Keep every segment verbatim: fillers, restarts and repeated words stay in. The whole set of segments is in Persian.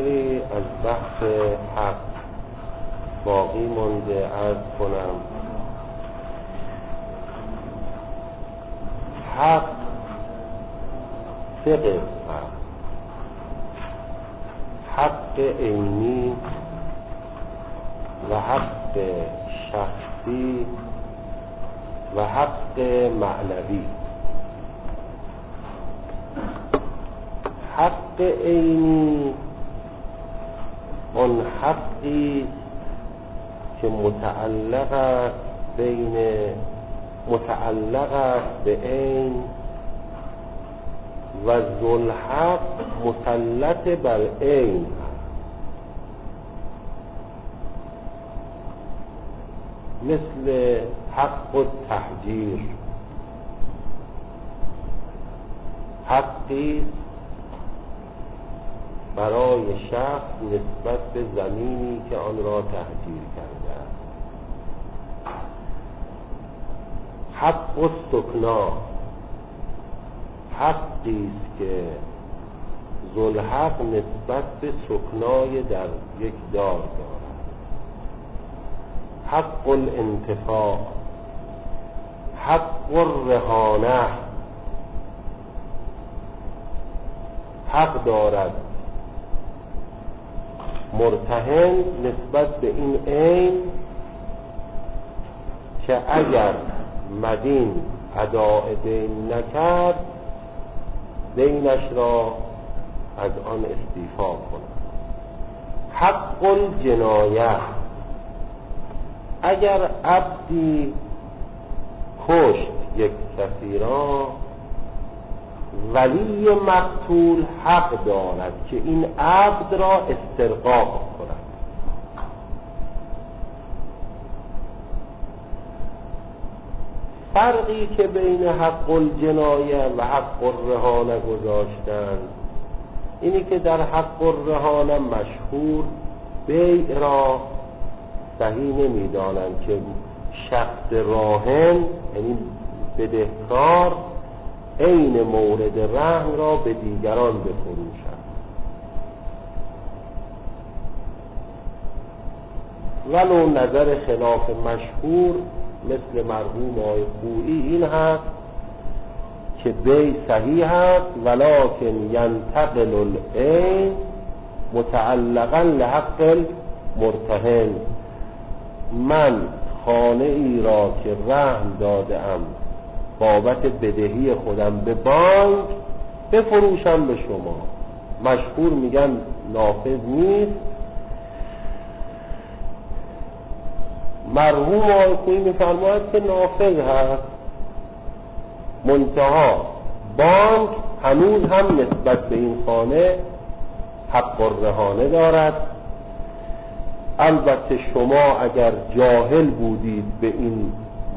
مقداری از بحث حق باقی مونده عرض کنم. حق سه قسم: حق عینی و حق شخصی و حق معنوی. حق عینی آن حقی که متعلق است بین متعلق است به عین و ذوالحق مسلط بر عین. مثل حق التحجیر، حقی برای شخص نسبت به زمینی که آن را تحجیر کرده است. حق السکنا، حقی است که ذوالحق نسبت به سکنای در یک دار دارد. حق الانتفاع، حق الرهانه، حق دارد مرتهن نسبت به این عین که اگر مدین اداء دین نکرد دینش را از آن استیفا کند. حق الجنایه، اگر عبدی کشت یک کسی را، ولی مقتول حق دارد که این عبد را استرقاق کند. فرقی که بین حق الجنایه و حق الرهانه گذاشتند اینی که در حق الرهانه مشهور بیع را صحیح نمی دانند که شخص راهن یعنی بدهکار عین مورد رهن را به دیگران بفروشد. ولو نظر خلاف مشهور مثل مرحوم آقای خویی این هست که بیع صحیح است ولکن ینتقل العین متعلقا لحق المرتهن. من خانه ای را که رهن داده ام بابت بدهی خودم به بانک بفروشم به شما، مشهور میگن نافذ نیست. مرحوم آقای خویی میفرماید که نافذ هست، منتها بانک هنوز هم نسبت به این خانه حق الرهانه دارد. البته شما اگر جاهل بودید به این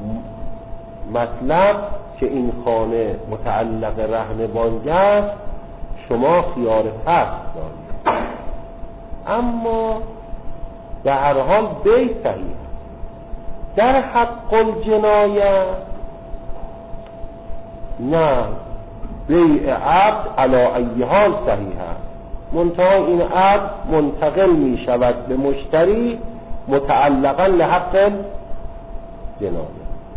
مطلب که این خانه متعلق رهن بانک است، شما خیار فسخ دارید، اما به هر حال بیع صحیح. در حق الجنایه نه، بیع عبد علی ای حال صحیح است، منتها این عبد منتقل می شود به مشتری متعلقا لحق جنایه.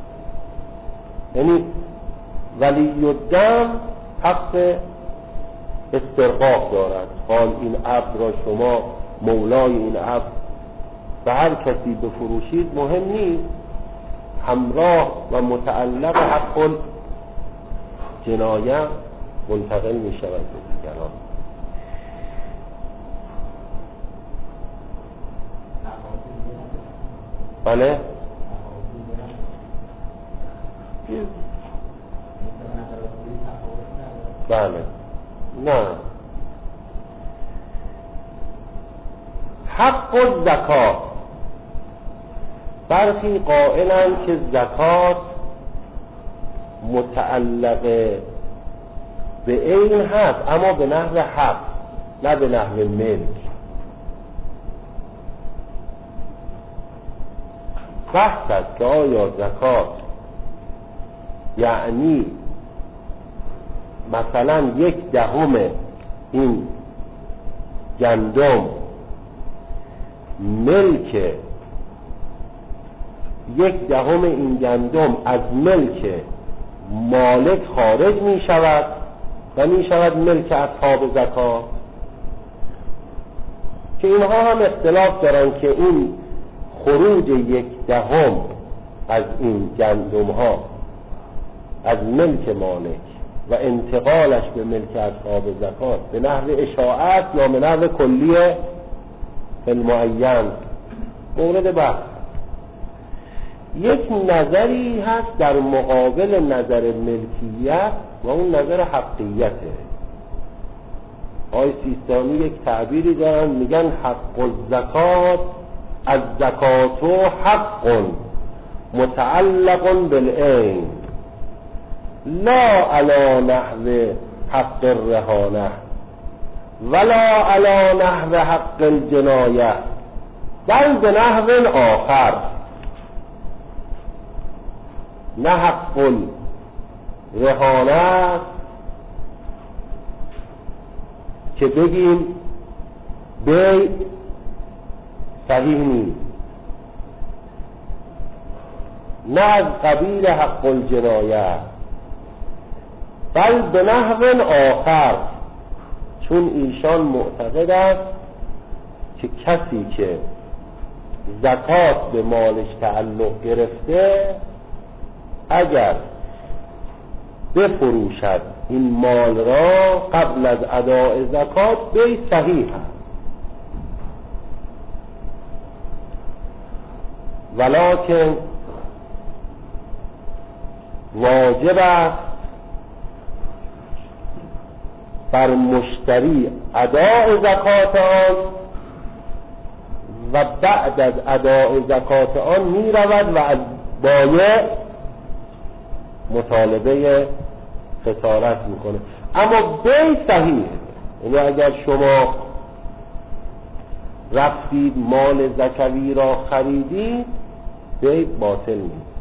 یعنی ولی الدم حق استرقاق دارد. حال این عبد را شما مولای این عبد به هر کسی بفروشید مهم نیست، همراه و متعلق حق جنایه منتقل می شود به دیگران. بله بله نه. حق الزکات، برخی قائلند که زکات متعلق به عین هست اما به نحو حق نه به نحو ملک. بحث است که آیا زکات یعنی مثلا یک دهم این گندم ملک یک دهم این گندم از ملک مالک خارج می شود و می شود ملک اصحاب زکات، که اینها هم اختلاف دارن که این خروج یک دهم از این گندم ها از ملک مالک و انتقالش به ملک اصحاب زکات به نحو اشاعت یا به نحو کلیه المعین مورد بحث. یک نظری هست در مقابل نظر ملکیت و اون نظر حقیته. آقای سیستانی یک تعبیری دارن، میگن حق الزکات از زکاتو حق متعلق بالعین لا علی نحو حق الرهانه ولا علی نحو حق الجنایه بل به نحو آخر. نه حق الرهانه که بگیم بی صحیح نیست، نه از قبیل حق الجنایه بل به نحو آخر، چون ایشان معتقد است که کسی که زکات به مالش تعلق گرفته اگر بفروشد این مال را قبل از اداء زکات بی صحیح است، ولکن واجب است بر مشتری اداء زکات آن و بعد از اداء زکات آن می رود و از بایع مطالبه خسارت میکنه، اما بی صحیح. یعنی اگر شما رفتید مال زکوی را خریدید بی باطل نیست.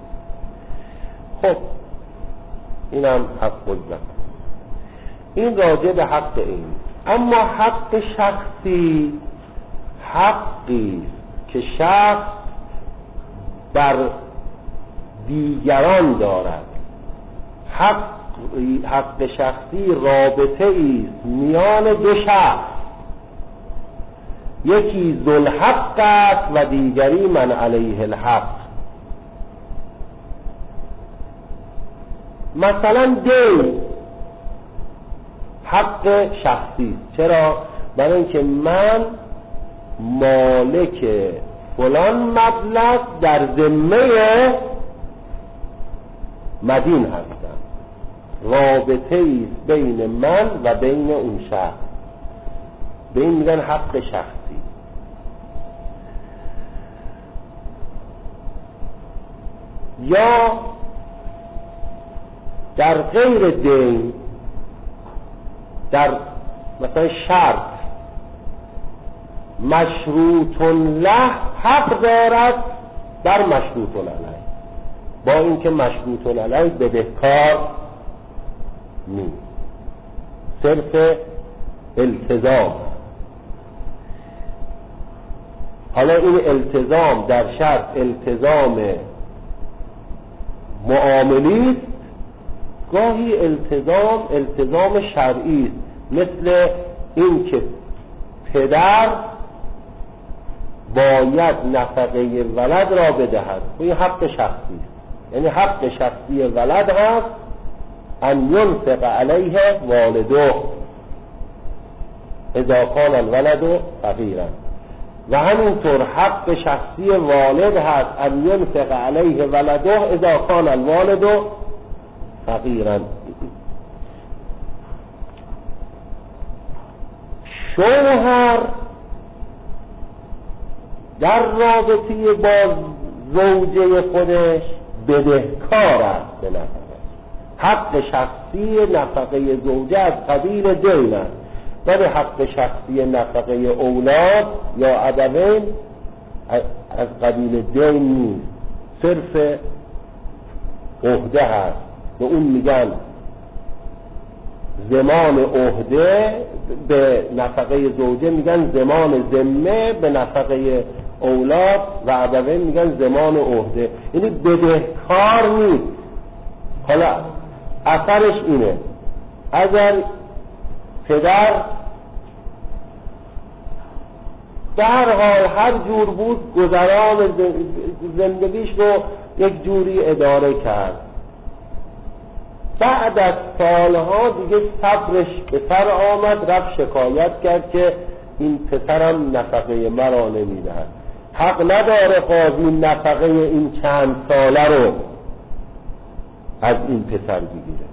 خب اینم حق الزکات، این راجع به حق این. اما حق شخصی حقی که شخص بر دیگران دارد. حق حق شخصی رابطه ایست میان دو شخص، یکی ذوالحق است و دیگری من علیه الحق. مثلا دین حق شخصی، چرا؟ برای اینکه من مالک فلان مبلغ در ذمه مدین هستم، رابطه ایست بین من و بین اون شخص، به این میگن حق شخصی. یا در غیر دین، در مثلا شرط مشروط له حق دارد در مشروط علیه، با اینکه مشروط علیه بدهکار نیست، صرف التزام. حالا این التزام در شرط التزام معاملی است، گاهی التزام التزام شرعی است، مثل این که پدر باید نفقه ولد را بدهد، این حق شخصی است. یعنی حق شخصی ولد هست ان ينفق علیه والده اذا کان الولد فقیرا، و همینطور حق شخصی والد هست ان ينفق علیه ولده اذا کان الوالد فقیرا. شوهر در رابطه با زوجه خودش بدهکار است به نفقه. حق شخصی نفقه زوجه از قبیل دین است، ولی حق شخصی نفقه اولاد یا ابوین از قبیل دین نیست، صرف عهده هست. به اون میگن زمان عهده به نفقه زوجه میگن زمان ذمه، به نفقه اولاد و ابوین میگن زمان عهده. یعنی بدهکار نیست. حالا اثرش اینه اگر پدر به هر حال هر جور بود گذران زندگیش رو یک جوری اداره کرد، بعد از سالها دیگه صبرش به سر آمد، رفت شکایت کرد که این پسرم نفقه مرا نمیدهد. حق نداره قاضی نفقه این چند ساله رو از این پسر بگیره.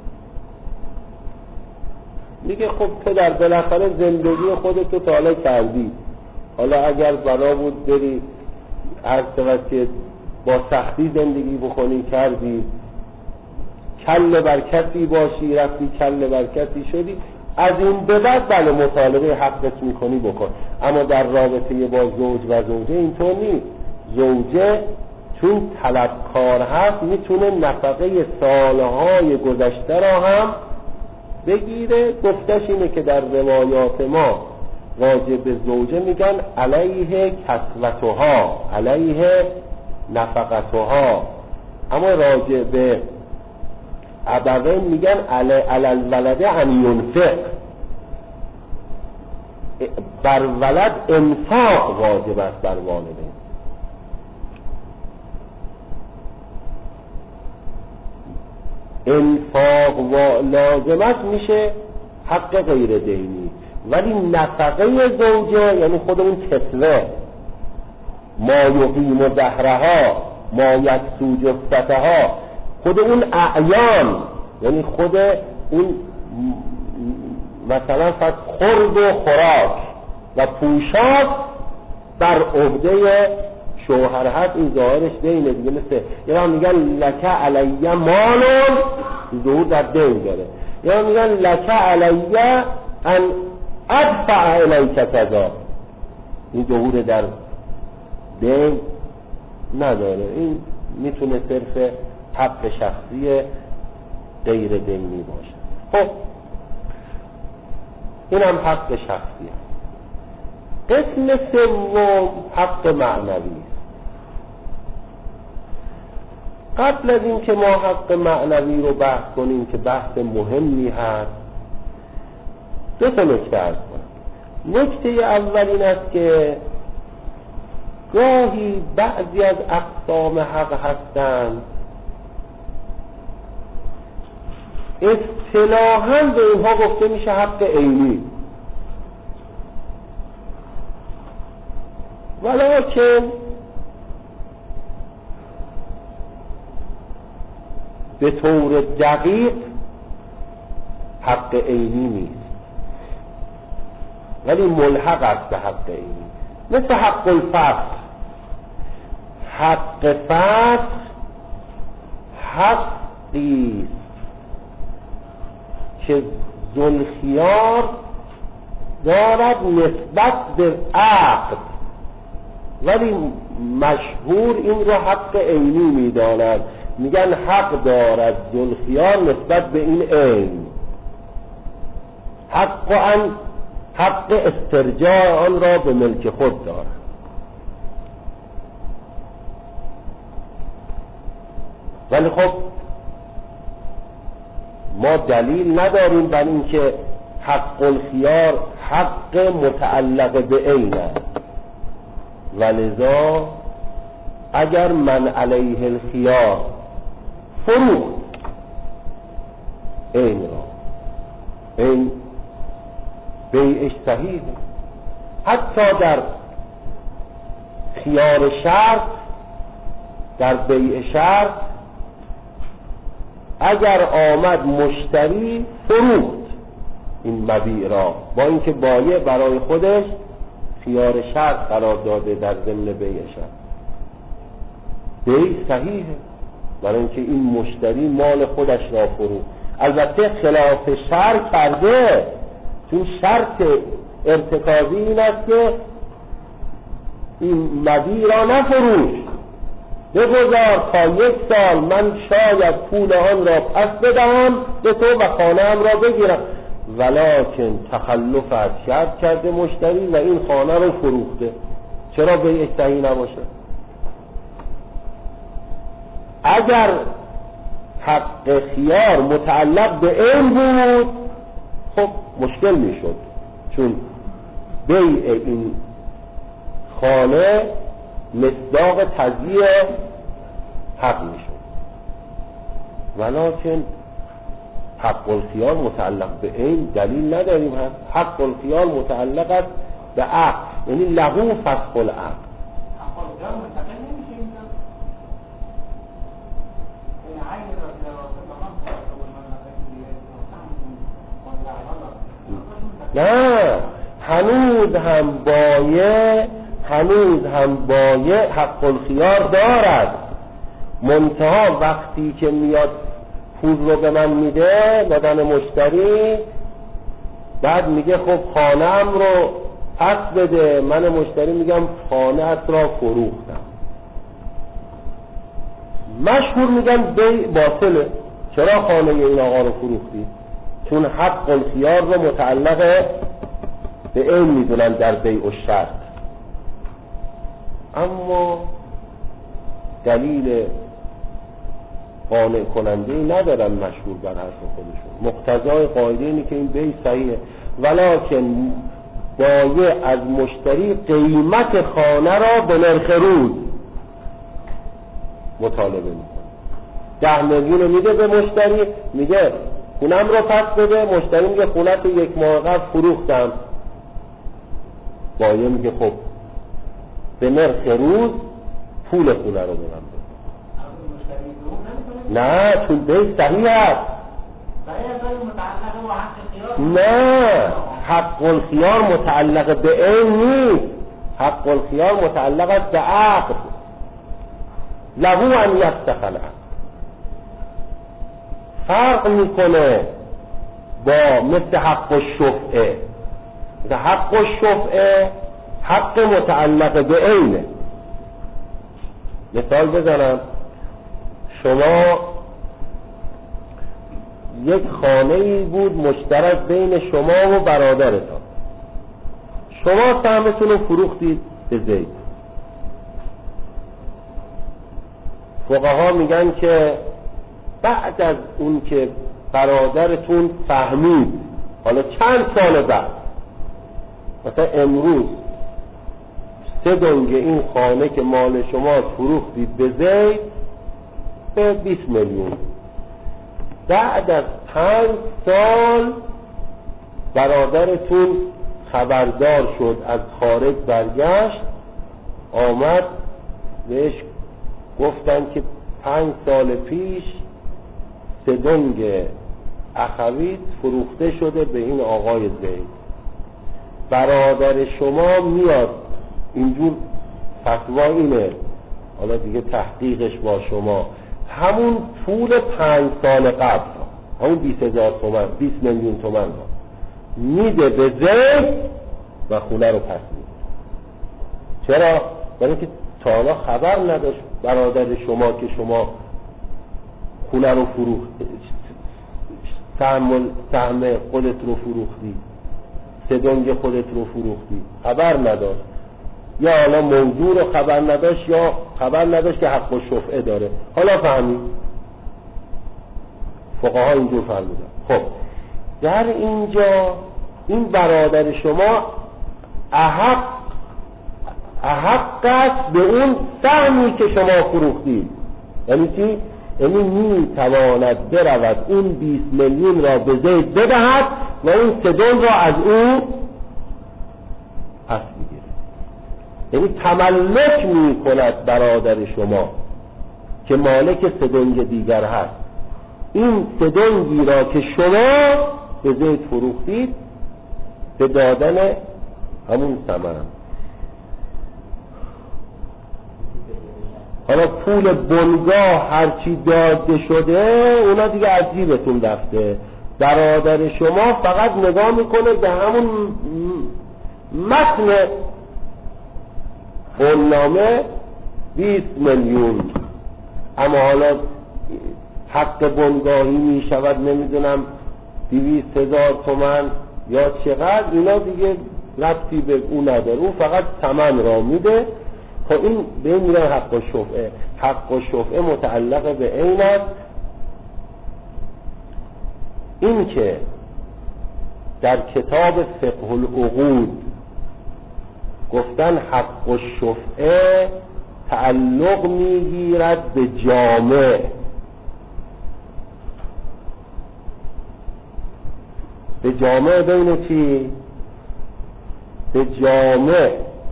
میگه خب پدر بالاخره زندگی خودتو طالع کردی، حالا اگر بنا بود بری هر وقت که با سختی زندگی بکنی کردی، کل بر کسی باشی رفتی کل بر کسی شدی، از این به بعد بله مطالبه حقت میکنی بکن. اما در رابطه با زوج و زوجه اینطور نیست. زوجه چون طلبکار هست میتونه نفقه سالهای گذشته را هم بگیره. گفتش اینه که در روایات ما راجع به زوجه میگن علیه کسوتها، علیه نفقتها، اما راجع به ابوین میگن علی الولد ان ینفق، بر ولد انفاق واجب است بر والدین. انفاق و لازمت میشه حق غیر دینی، ولی نفقه زوجه یعنی خود اون کسوه، ما یقیم و دهرها ما یکسو جفتها، خود اون اعیان یعنی خود اون مثلا فقط خورد و خوراک و پوشاک بر عهده شوهر هست. این ظاهرش دینه دیگه، مثل یا میگن لکه علیه مالون، ظهور در دین داره، یا میگن لکه علیه ان ادفع الیک کذا، این ظهور در دین نداره. این میتونه صرف حق شخصی غیر دینی باشه. خب این هم حق شخصی هست. قسم سوم حق معنوی است. قبل از این که ما حق معنوی رو بحث کنیم که بحث مهمی هست، دو تا نکته عرض کنم. نکته اول این است که گاهی بعضی از اقسام حق هستند اصطلاحاً به اینها گفته میشه حق عینی، ولکن به طور دقیق حق عینی نیست، ولی ملحق است به حق عینی. مثل حق الفصل. حق فصل حقی که ذوالخیار دارد نسبت به عقد، ولی مشهور این را حق عینی میدانند، میگن حق دارد ذوالخیار نسبت به این عین، حق آن حق استرجاع آن را به ملک خود دارد. ولی خب ما دلیل نداریم بر این که حق الخیار حق متعلق به عین است، ولذا اگر من علیه الخیار فروخت عین را، این بیعش صحیح، حتی در خیار شرط، در بیع شرط اگر آمد مشتری فروخت این مبیع را، با اینکه بایع برای خودش خیار شرط قرار داده در ضمن بیع شرط، بیع صحیحه، برای اینکه این مشتری مال خودش را فروخت. البته خلاف شرط کرده، چون شرط ارتکابی این است که این مبیع را نفروش، بگذار تا یک سال من شاید پول آن را پس بدهم به تو و خانه‌ام را بگیرم. ولکن تخلف از شرط کرده مشتری و این خانه رو فروخته، چرا بیع صحیح نباشه؟ اگر حق خیار متعلق به عین بود خب مشکل میشد، چون بیع این خانه مصداق تضییع حق میشد. ولکن حق الخیار متعلق به عین دلیل نداریم، هست حق الخیار متعلق است به عقد، یعنی لهو فسخ العقد. حق الخیار مستقل نمیشه اینجا؟ این عین را نه، هنوز هم بایع هنوز هم بایع حق الخیار دارد، منتها وقتی که میاد پول رو به من میده بدن مشتری، بعد میگه خب خانه‌ام رو پس بده، من مشتری میگم خانه‌ات را فروختم، مشهور میگن بیع باطله. چرا خانه این آقا رو فروختی؟ چون حق الخیار رو متعلق به این میدونن در بیع و شرط، اما دلیل قانع کننده ای ندارن مشهور بر حرف خودشون. مقتضای قاعده اینه که این بیع صحیحه، ولکن بایع از مشتری قیمت خانه را به نرخ روز مطالبه میکنه. ده میلیون رو میده به مشتری، میگه خونم رو پس بده، مشتری میگه خونت یک ماه قبل فروختم، بایع میگه خب به نرخ روز پول خونه رو به من بده. نه، چون بیع صحیح است. نه، حق الخیار متعلق به عین نیست، حق الخیار متعلق است به عقد، لهو ان یفسخ العقد. فرق میکنه با مثل حق الشفعه. حق الشفعه حق متعلق به عینه. مثال بزنم، شما یک خانه‌ای بود مشترک بین شما و برادرتان، شما سهمتون رو فروختید به زید. فقها میگن که بعد از اون که برادرتون فهمید، حالا چند سال بعد، مثلا امروز سه دنگ این خانه که مال شما فروختید به زید به بیست میلیون، بعد از پنج سال برادرتون خبردار شد، از خارج برگشت، آمد بهش گفتن که پنج سال پیش سه دنگ اخویت فروخته شده به این آقای زید. برادر شما میاد اینجور فتوا اینه، حالا دیگه تحقیقش با شما، همون پول پنج سال قبل، همون بیست هزار تومن، بیست میلیون تومن میده به زید و خونه رو پس میده. چرا؟ برای که تا حالا خبر نداشت برادر شما که شما خونه رو فروخت، سهم سهم خودت رو فروختی، سه دنگ خودت رو فروختی، خبر نداشت، یا حالا موضوع رو خبر نداشت، یا خبر نداشت که حق و شفعه داره، حالا فهمید. فقها اینجور فهمیدن. خب در اینجا این برادر شما احق احق است به اون سهمی که شما فروختید. یعنی چی؟ یعنی می تواند برود اون بیست میلیون را به زید بدهد و اون سه دنگ را از اون پس میگیره. یعنی تملک می کند برادر شما که مالک سه دنگ دیگر هست، این سه دنگی را که شما به زید فروختید به دادن همون ثمن. حالا پول بنگاه هرچی داده شده اونا دیگه از جیبتون رفته، برادر شما فقط نگاه میکنه به همون متن قولنامه بیست میلیون، اما حالا حق بنگاهی میشود نمیدونم دویست هزار تومن یا چقدر، اینا دیگه ربطی به اون نداره، اون فقط ثمن را میده. خب این به این میگن حق الشفعه. حق الشفعه متعلق به عین است. این که در کتاب فقه العقود گفتن حق الشفعه تعلق میگیرد به جامع، به جامع بین چی؟ به جامع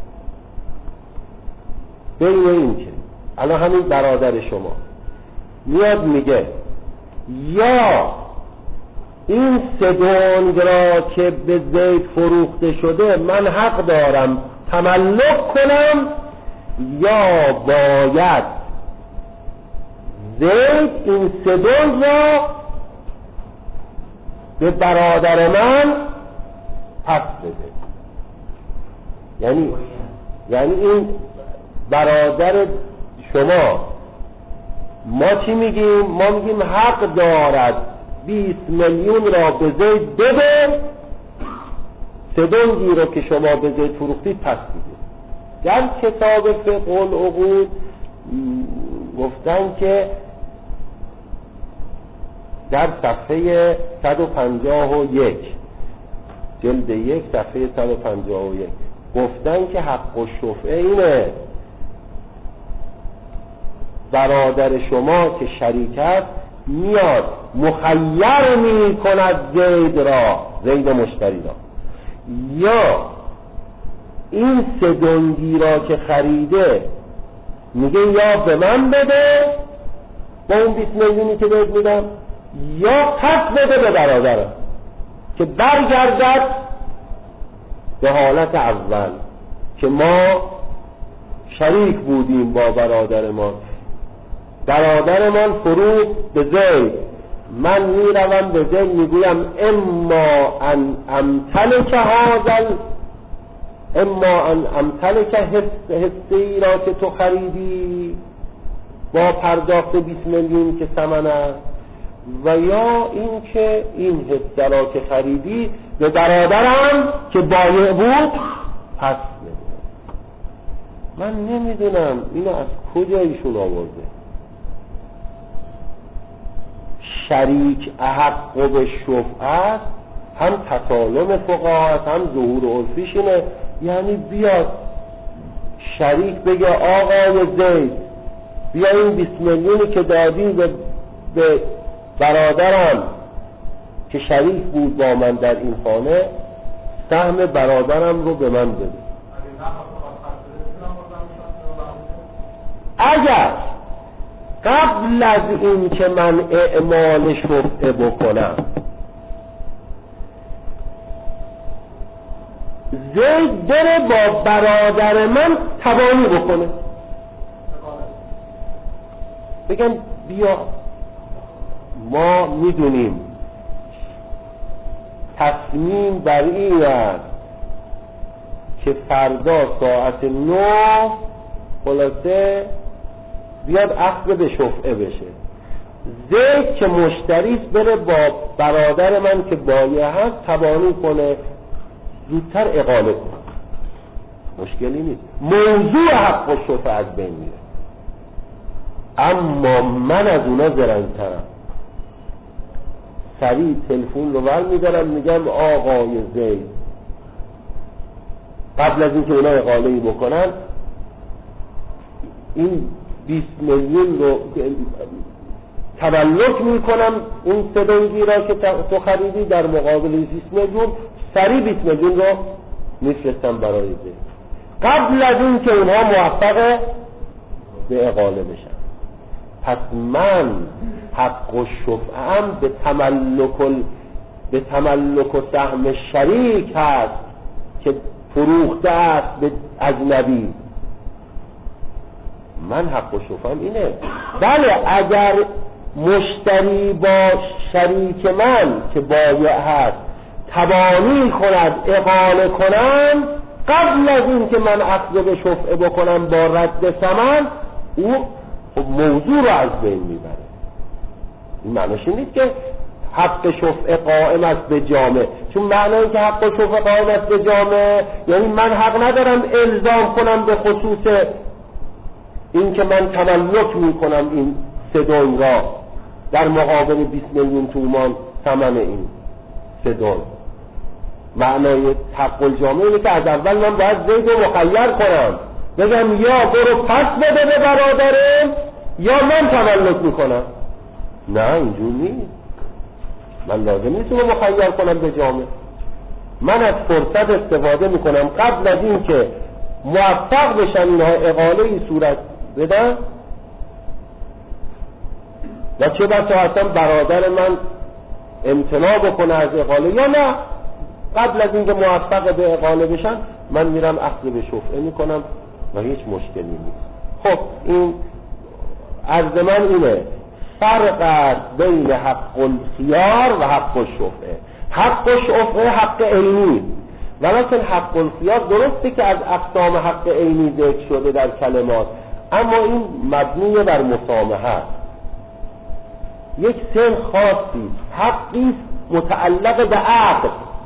بین این که الان همین برادر شما میاد میگه یا این سدونگ را که به زید فروخته شده من حق دارم تملک کنم، یا باید زید این سدونگ را به برادر من پس بده. یعنی یعنی این برادر شما، ما چی میگیم؟ ما میگیم حق دارد بیست میلیون را به زید بده، سدونگی رو که شما به زید فروختید پس بده. در کتاب فقه العقود گفتن که در صفحه صد و پنجاه و یک جلد یک صفحه صد و پنجاه و یک گفتن که حق الشفعه اینه، برادر شما که شریک است میاد مخیر می کند زید را، زید مشتری را، یا این سدونگی را که خریده میگه یا به من بده با اون بیست میلیونی که بهت میدم، یا پس بده به برادرم که برگردد به حالت اول که ما شریک بودیم با برادر ما، برادر من فروخت به زید، من میروم به زید میگویم اما ان امتلک هذا اما ان امتلک حصه‌ای را که تو خریدی با پرداخت بیست میلیون که ثمن است، و یا این که این حصه را که خریدی به برادرم که بایع بود پس بده. من نمیدونم اینو از کجا ایشون آورده. شریک احق به شفعه است، هم تسالم فقها است هم ظهور عرفیش اینه. یعنی بیاد شریک بگه آقای زید بیا این بیست میلیونی که دادی به, به برادرم که شریک بود با من در این خانه، سهم برادرم رو به من بده. اگر قبل از این که من اعمال شفعه بکنم زید بره با برادر من تبانی بکنه، بگم بیا ما میدونیم تصمیم بر این است که فردا ساعت نه خلاصه بیاد عقد به شفعه بشه، زید که مشتریست بره با برادر من که بایع هست تبانی کنه، زودتر اقاله کنه، مشکلی نیست، موضوع حق و شفعه از بین میره. اما من از اونا زرنگ‌ترم، سریع تلفن رو ور میدارم میگم آقای زید قبل از اینکه اونا اقاله‌ای بکنن این بیست میلیون رو تملک میکنم، اون سدونگی را که تو خریدی در مقابل بیست میلیون، سریع بیست میلیون رو میفرستم برای زید قبل از این که اونها موفق به اقاله بشن. پس من حق و شفعه‌ام به تملک ال... به تملک و سهم شریک هست که فروخته است به اجنبی. من حق و شفعه‌ام اینه. بله اگر مشتری با شریک من که بایع هست تبانی کند اقاله کنم قبل از این که من عقد به شفعه بکنم با رد ثمن، او موضوع رو از بین میبره. این معنیش نیست که حق شفعه قائم است به جامع. چون معنی که حق شفعه قائم است به جامع یعنی من حق ندارم الزام کنم به خصوص این که من تملک میکنم این سدون را در مقابل بیست میلیون تومان ثمن این سدون. معنای حق الجامع اینه که از اول من باید زید رو مخیر کنم، بگم یا برو پس بده به برادرم یا من تملک میکنم. نه اینجور نیست. من لازم نیست رو مخیر کنم به جامع. من از فرصت استفاده میکنم قبل از این که موفق بشن اینها اقاله ای صورت بدن و چه بسا اصلا برادر من امتناع بکنه از اقاله یا نه، قبل از اینکه موفق به اقاله بشن من میرم اخذ به شفعه میکنم و هیچ مشکلی نیست. خب این عرض من اینه فرق است بین حق الخیار و حق الشفعه. حق الشفعه حق عینی، ولکن حق الخیار درسته که از اقسام حق عینی ذکر شده در کلمات، اما این مبنی بر مسامحه، یک سن خاصی حقی متعلق به عقل.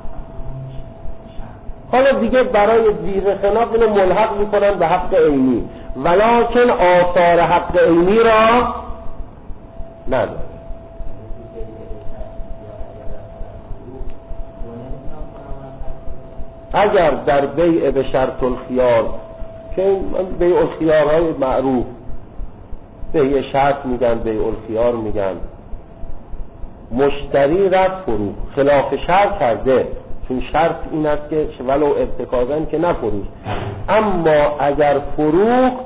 حالا دیگه برای زیر خلاف اینو ملحق میکنن به حق عینی، ولکن آثار حق عینی را نداره. اگر در بیع به شرط الخیار که بیع الخیارهای معروف بیع شرط میگن، بیع الخیار میگن، مشتری رفت فروخت خلاف شرط کرده، چون شرط این است که ولو ارتکازن که نفروخت، اما اگر فروخت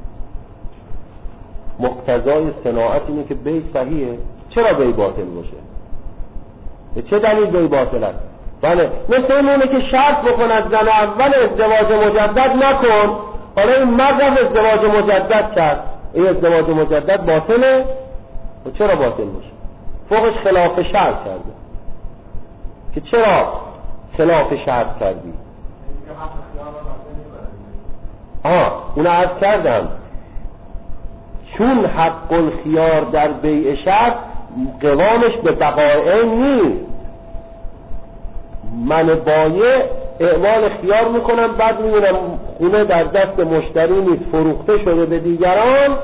مقتضای صناعت اینه که بیع صحیحه. چرا بیع باطل باشه؟ به چه دلیل بیع باطل است؟ بله مثل اینه که شرط بکند زن اول ازدواج مجدد نکن، حالا این مرد ازدواج مجدد کرد، این ازدواج مجدد باطله؟ و چرا باطل باشه؟ فوقش خلاف شرط کرده. که چرا خلاف شرط کردی؟ آه اون عرض کردم چون حق الخیار در بیع شرط قوامش به بقایع نیست. من بایع اعمال خیار میکنم، بعد میبینم خونه در دست مشتری نیست، فروخته شده به دیگران،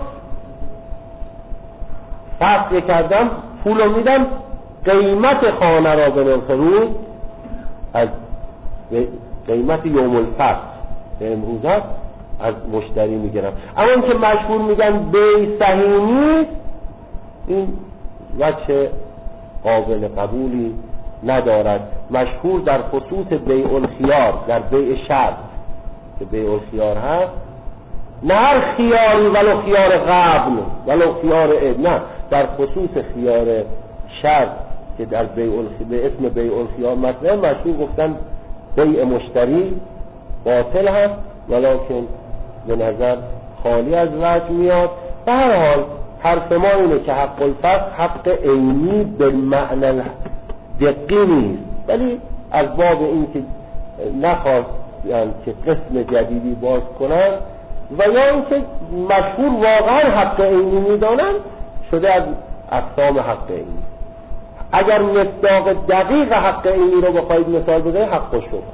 فصل کردم پولو میدم، قیمت خانه را به نرخ روز از قیمت یوم الفصل به امروز هست از مشتری میگیرم. اما این که مشهور میگن بیع صحیح نیست، این وجه قابل قبولی ندارد. مشهور در خصوص بیع الخیار، در بیع شرط که بیع الخیار هست، نه هر خیاری ولو خیار قبل ولو خیار عید، نه در خصوص خیار شرط که در بیع الخیار به اسم بیع الخیار مثلا مشهور گفتن بیع مشتری باطل هست، ولکن به نظر خالی از وجه میاد. به هر حال حرف ما اینه که حق الفصل حق عینی به معنی دقیق نیست، ولی از باب این که نخواست یعنی که قسم جدیدی باز کنن و یا اینکه مشهور واقعا حق عینی میدانن شده از اقسام حق عینی. اگر مصداق دقیق حق عینی رو بخواید مثال بده حق الشفعه.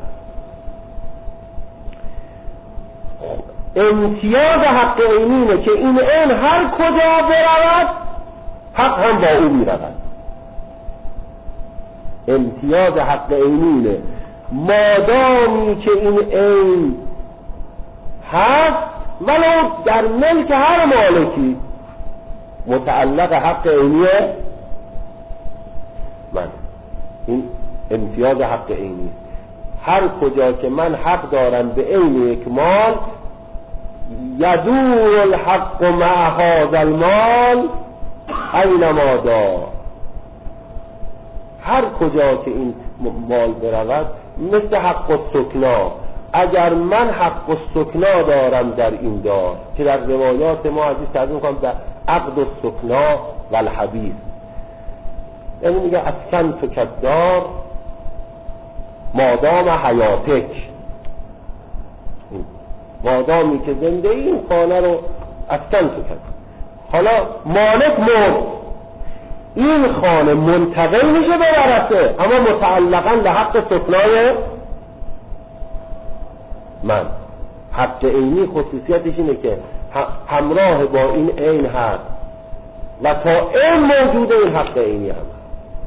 امتیاز حق عینی اینه که این عین هر کجا برود حق هم با او میرود. امتیاز حق عینی اینه مادامی که این عین هست ولو در ملک هر مالکی متعلق حق عینیه من، این امتیاز حق عینی. هر کجا که من حق دارم به عین یک مال، یدور الحق مع هذا المال اینما دار، هر کجا که این مال برود مثل حق السکنا، اگر من حق السکنا دارم در این دار که در روایات ما عزیز تعظیم میکنم به عقد السکنا و الحبیث، یعنی میگه اسکن تو کدار مادام حیاتک، مادامی که زنده این خانه رو اسکن تو کد. حالا مالک مرد، این خانه منتقل میشه به ورثه، اما متعلقاً به حق سکنای من. حق عینی خصوصیتش اینه که همراه با این عین هست و تا این موجود این حق عینی هم هست.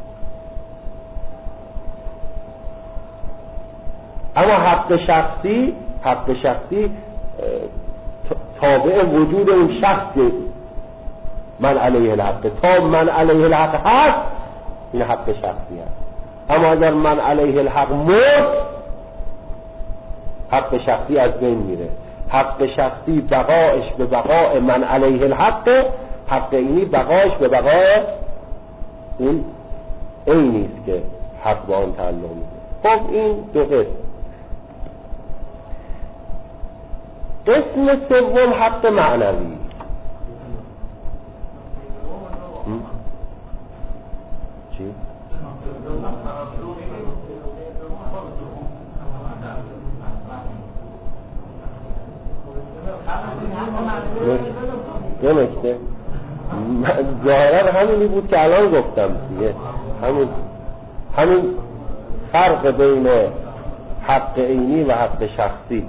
اما حق شخصی حق شخصی تابع وجود اون شخص من علیه الحق، تا من علیه الحق هست این حق شخصی هست. اما اگر من علیه الحق مرد حق شخصی از بین میره. حق شخصی بقایش به بقای من علیه الحق، حق اینی بقایش به بقای اون اینیست که حق با اون تعلق میده. خب این دو قسم. قسم سوم حق معنوی. چی؟ دو نکته ظاهرا همینی بود که الان گفتم دیگه، همین همین فرق بین حق عینی و حق شخصی.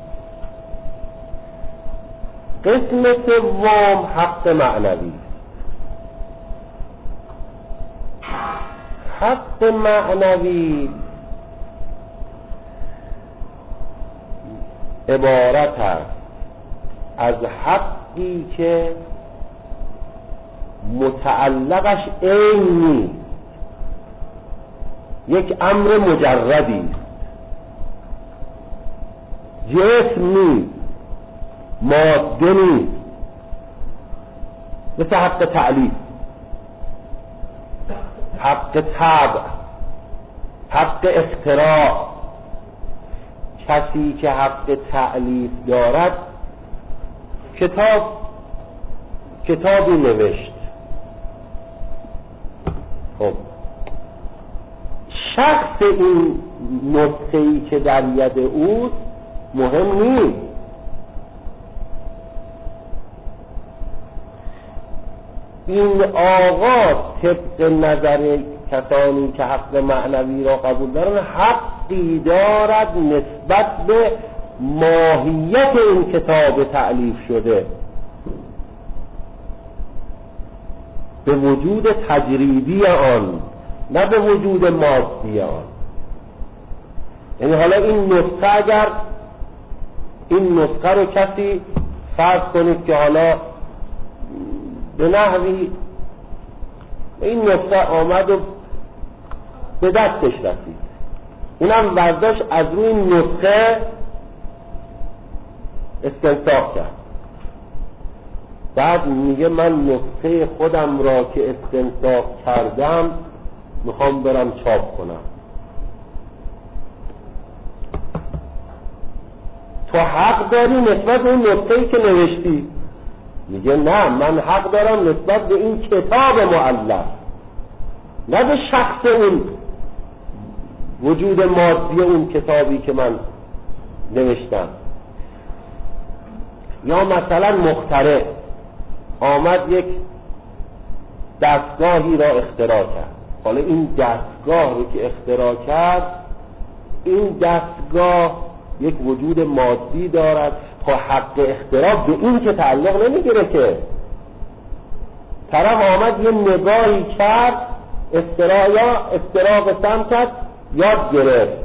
قسم سوم حق معنوی. حق معنوی عبارت است از حقی که متعلقش عین نیست، یک امر مجردی است، جسم نیست، ماده نیست، مثل حق تعلیف، حق طبع، حق اختراع. کسی که حق تعلیف دارد کتاب کتابی نوشت. خب شخص این نسخه‌ای که در ید اوست مهم نیست. این آقا طبق نظر کسانی که حق معنوی را قبول دارن حقی دارد نسبت به ماهیت این کتاب تعلیف شده، به وجود تجریبی آن، نه به وجود مادی آن. یعنی حالا این نسخه، اگر این نسخه رو کسی فرض کنید که حالا به نحوی این نسخه آمد و به دستش رسید، اونم برداشت از روی نسخه استنساخ کرد، بعد میگه من نسخه خودم را که استنساخ کردم میخوام برم چاپ کنم. تو حق داری نسبت به اون نسخه‌ای که نوشتی. میگه نه، من حق دارم نسبت به این کتاب مؤلف، نه به شخص اون وجود مادی اون کتابی که من نوشتم. یا مثلا مخترع آمد یک دستگاهی را اختراع کرد، حالا این دستگاه رو که اختراع کرد، این دستگاه یک وجود مادی دارد، خب حق اختراع به این که تعلق نمیگیره که. طرف آمد یه نگاهی کرد، اختراع یا اختراع قسم کرد، یاد گرفت،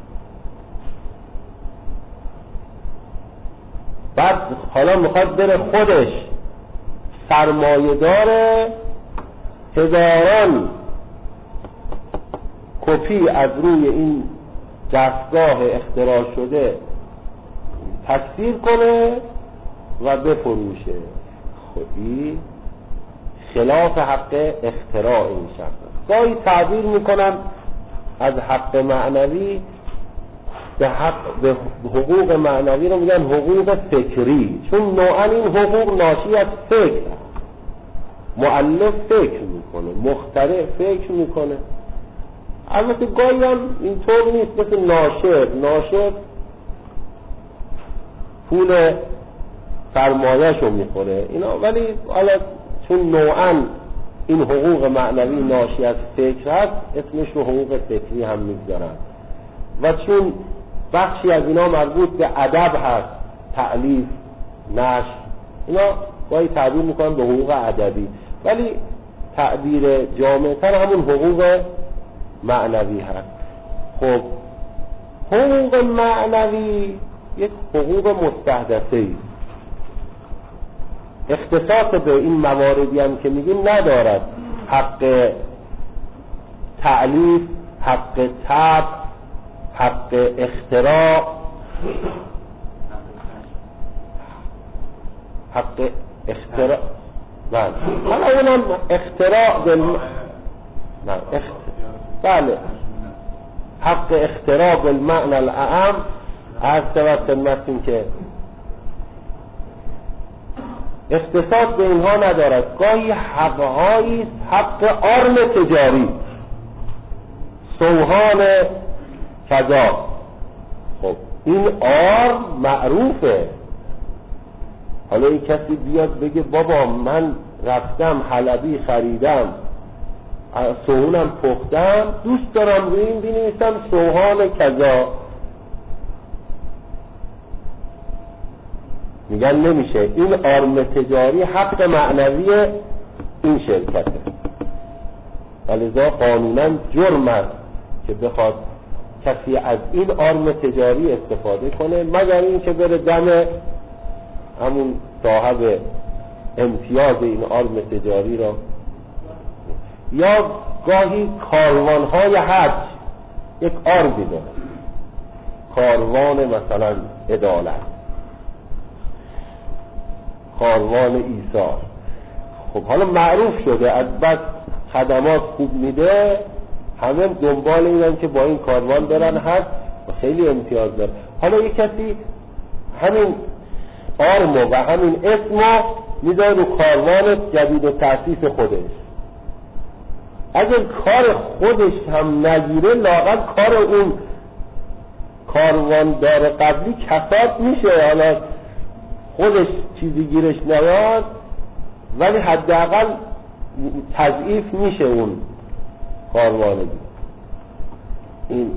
بعد حالا میخواد بره خودش سرمایه داره هزاران کپی از روی این دستگاه اختراع شده تکثیر کنه و بفروشه. خب این خلاف حق اختراع این شخص. گاهی تعبیر میکنن از حق معنوی به حق به حقوق معنوی رو میگن حقوق فکری، چون نوعا این حقوق ناشی از فکر. مؤلف فکر میکنه، مخترع فکر میکنه. البته گاهی هم اینطور نیست، مثل ناشر ناشر پول سرمایه‌شو میخوره اینا، ولی حالا چون نوعا این حقوق معنوی ناشی از فکر هست اسمش رو حقوق فکری هم میگذارن. و چون بخشی از اینا مربوط به ادب هست، تألیف، نشر، اینا گاهی تعبیر میکنن به حقوق ادبی، ولی تعبیر جامع‌تر همون حقوق معنوی هست. خب حقوق معنوی یک حقوق مستحدثه ای، اختصاص به این مواردی هم که میگیم ندارد. حق تألیف، حق طبع، حق اختراع، حق اختراع بله حالا اونم اختراع دل نه اخت... بله حق اختراع بالمعنى الاعم از سبب خدمتتون که اختصاص به اینها ندارد. گاهی حقهایی حق آرم تجاری، سوهان کذا. خب این آرم معروفه. حالا این کسی بیاد بگه بابا من رفتم حلبی خریدم، سوهونم پختم، دوست دارم روی این بنویسم سوهان کذا، میگن نمیشه. این آرم تجاری حق معنوی این شرکته، ولذا قانونا جرم است که بخواد کسی از این آرم تجاری استفاده کنه، مگر این که بره دم همون صاحب امتیاز این آرم تجاری را. یا گاهی کاروانهای حج یک آرمی داره، کاروان مثلا عدالت، کاروان ایثار. خب حالا معروف شده از بس خدمات خوب میده، همه دنبال اینن که با این کاروان برن حج و خیلی امتیاز داره. حالا یک کسی همین آرمو و همین اسمو میذاره رو کاروان جدید و تأسیس خودش. اگر کار خودش هم نگیره، لااقل کار اون کارواندار قبلی کساد میشه. حالا خودش چیزی گیرش نیاد، ولی حداقل تضعیف میشه اون کاروانگی. این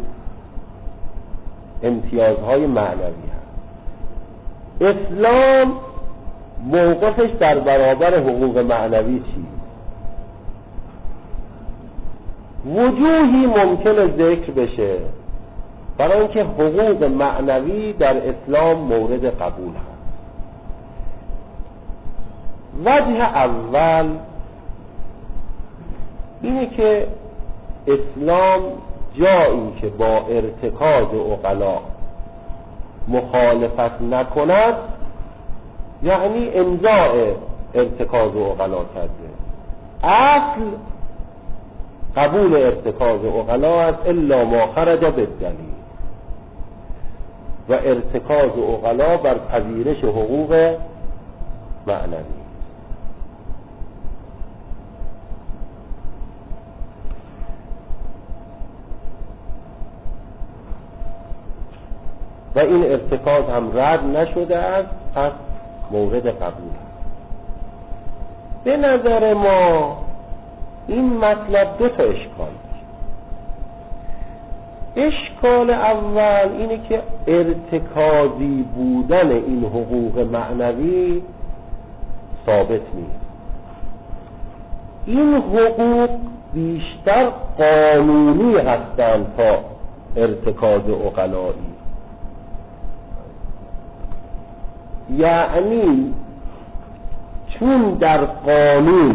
امتیازهای معنوی هست. اسلام موقفش در برابر حقوق معنوی چی؟ وجوهی ممکنه ذکر بشه برای اینکه حقوق معنوی در اسلام مورد قبول هست. وجه اول اینه که اسلام جایی که با ارتکاز عقلا مخالفت نکند، یعنی امضاء ارتکاز عقلا کرده. اصل قبول ارتکاز عقلا است الا ما خرج بالدلیل، و ارتکاز عقلا بر پذیرش حقوق معنوی. و این ارتکاز هم رد نشده است، پس مورد قبول است. به نظر ما این مطلب دو تا اشکال داره. اشکال اول اینه که ارتکازی بودن این حقوق معنوی ثابت نیست. این حقوق بیشتر قانونی هستند تا ارتکاز عقلایی. یعنی چون در قانون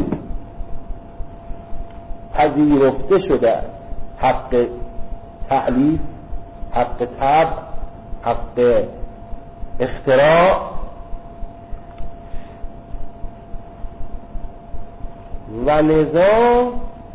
پذیرفته شده حق تألیف، حق طبع، حق اختراع، و لذا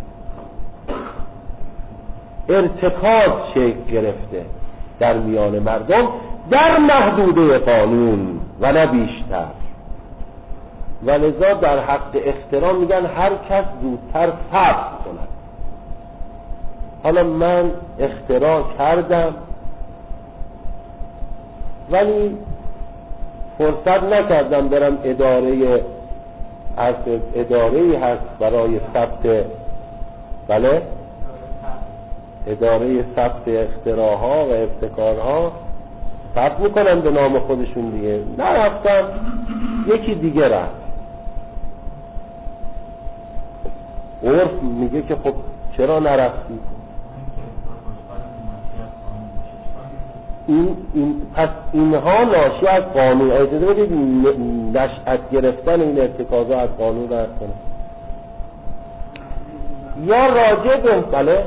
ارتکاز شکل گرفته در میان مردم در محدوده قانون و نه بیشتر. و لذا در حق اختراع میگن هر کس زودتر ثبت کند. حالا من اختراع کردم ولی فرصت نکردم برم اداره از اداره‌ای هست برای ثبت، بله، اداره ثبت اختراعها و ابتکارها ثبت میکنن به نام خودشون دیگه، نرفتن یکی دیگه رفت. عرف میگه که خب چرا نرفتی؟ این, این پس اینها ناشی از قانون، اجازه بدید نشأت گرفتن این ارتکازها از قانون رد کنه. یا راجع به بله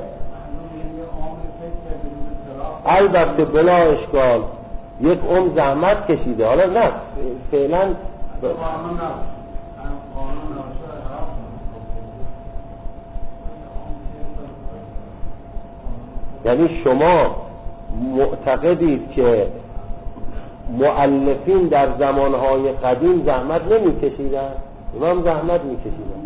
البته بلا اشکال یک عمر زحمت کشیده، حالا نه فعلا ب... یعنی شما معتقدید که مؤلفین در زمانهای قدیم زحمت نمی کشیدن؟ اونا هم زحمت می کشیدن.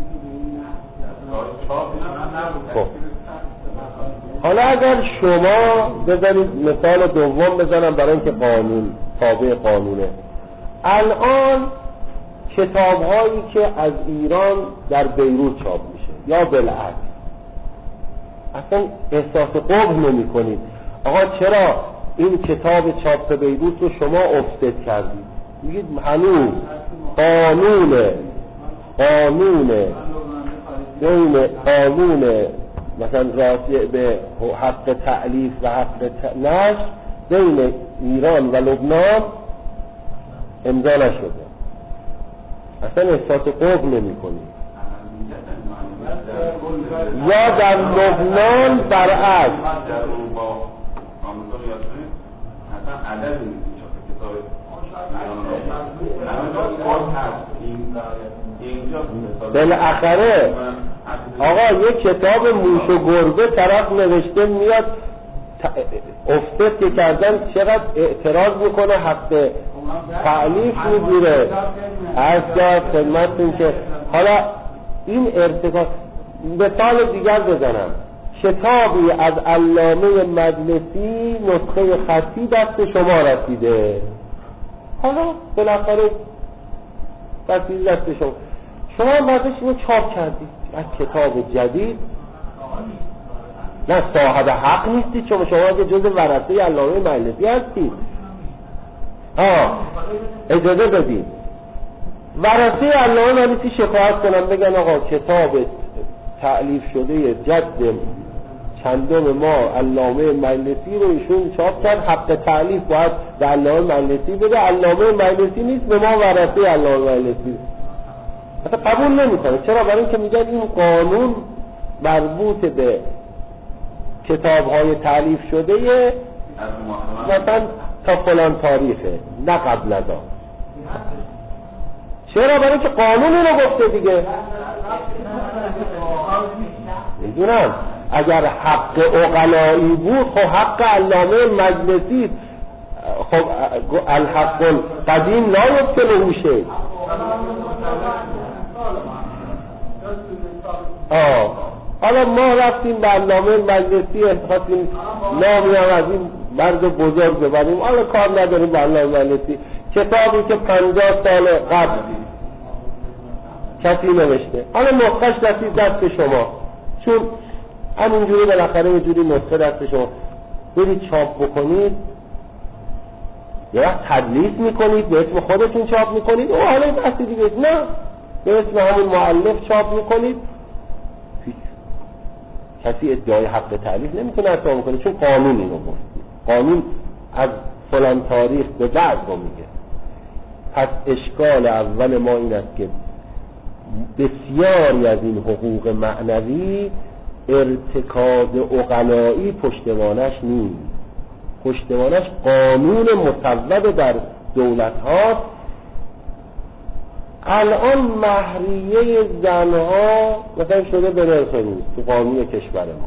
خب حالا اگر شما بذارید مثال دوم بزنم برای اینکه قانون تابع قانونه، الان کتاب هایی که از ایران در بیروت چاپ میشه یا بالعکس اصلا احساس قبح نمی کنید آقا چرا این کتاب چاپ بیروت رو شما افسد کردید؟ میگید هنوز قانونه قانونه بین قانون مثلا راجع به حق تألیف و حق نشر بین ایران و لبنان امضا نشده، اصلا احساس قبح نمی کنید. یا در لبنان برعکس بالاخره آقا یک کتاب موش و گربه طرف نوشته میاد افسد که کردن چقدر اعتراض میکنه، حق تألیف میگیره. از جا خدمتتون که حالا این ارتکاز مثال دیگر بزنم، کتابی از علامه مجلسی نسخه خطی دست شما رسیده، حالا بالاخره رسید دست شما، شما هم بعدش اینو چاپ کردید از کتاب جدید، نه صاحب حق نیستید شما، شما اگه جز ورثه علامه مجلسی هستید. آه اجازه بدید ورثه علامه مجلسی شکایت کنن بگن آقا کتاب تألیف شده جد چندم ما علامه مجلسی رو ایشون چاپ کرد، حق تألیف باید به علامه مجلسی بده، علامه مجلسی نیست به ما ورثه علامه مجلسی. اصلا قبول نمیکنه. چرا؟ برای اینکه میگن این قانون مربوط به کتاب‌های تألیف شده مثلا تا فلان تاریخه، نه قبل از آن. چرا؟ برای اینکه قانون اینو گفته دیگه. میدونم اگر حق عقلایی بود خب حق علامه مجلسی، خب الحق القدیم لا یبطل شیء. آه حالا ما رفتیم به علامه مجلسی خواستیم نامی هم از این مرد بزرگ ببریم، حالا کار نداریم به علامه مجلسی، کتابی که پنجاه سال قبل کسی نوشته، حالا نسخه‌اش رسید دست شما، چون همینجوری بالاخره یه جوری نسخه دست شما، برید چاپ بکنید یا وقت تدلیس میکنید به اسم خودتون چاپ میکنید، او حالا دستی دیگه نه به اسم همون مؤلف چاپ میکنید، کسی ادعای حق تألیف نمیتونه اصلا بکنه، چون قانون اینو گفت، قانون از فلان تاریخ به بعد رو میگه. پس اشکال اول ما این است که بسیاری از این حقوق معنوی ارتکاز عقلایی پشتوانش نیست، پشتوانش قانون مصوب در دولت هاست. الان مهریه زنها مثلا شده به نرخ روز تو قانون کشور ما،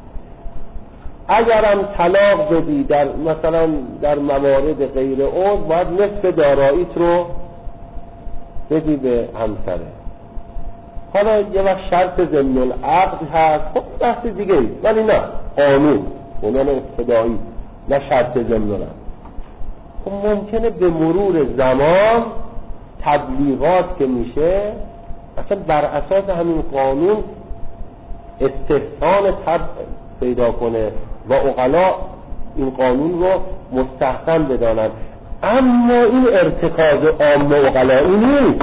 اگرم طلاق بدی در مثلا در موارد غیر عرف باید نصف داراییت رو بدی به همسره. حالا یه وقت شرط ضمن العقد هست، خب بحث دیگه ای، ولی نه قانون قانون ابتدایی، نه شرط ضمن العقد. خب ممکنه به مرور زمان تبلیغات که میشه اصلا بر اساس همین قانون استحسان طبع پیدا کنه و عقلا این قانون رو مستحکم بدانند. اما این ارتکاز عام عقلایی نیست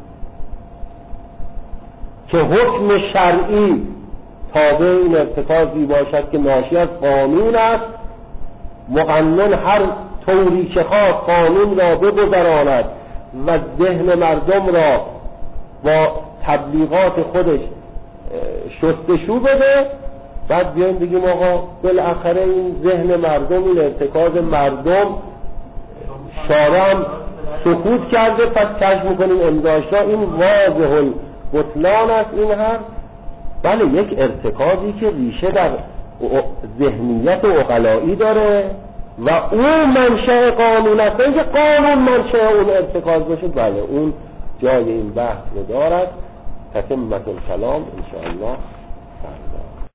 که حکم شرعی تابع این ارتکازی باشد که ناشی از قانون است، مقنن هر طوری که خواست قانون را بگذراند و ذهن مردم را با تبلیغات خودش شستشو بده، بعد بیایم بگیم آقا بالاخره این ذهن مردم، این ارتکاز مردم شارع هم سکوت کرده پس کشف میکنیم امضاش را. این واضح البطلان است این هم. بله یک ارتکازی که ریشه در ذهنیت عقلایی داره و اون منشأ قانون است، اینکه قانون منشأ اون ارتکاز باشه، بله اون جای این بحث رو دارد. تتمة الکلام ان شاء الله.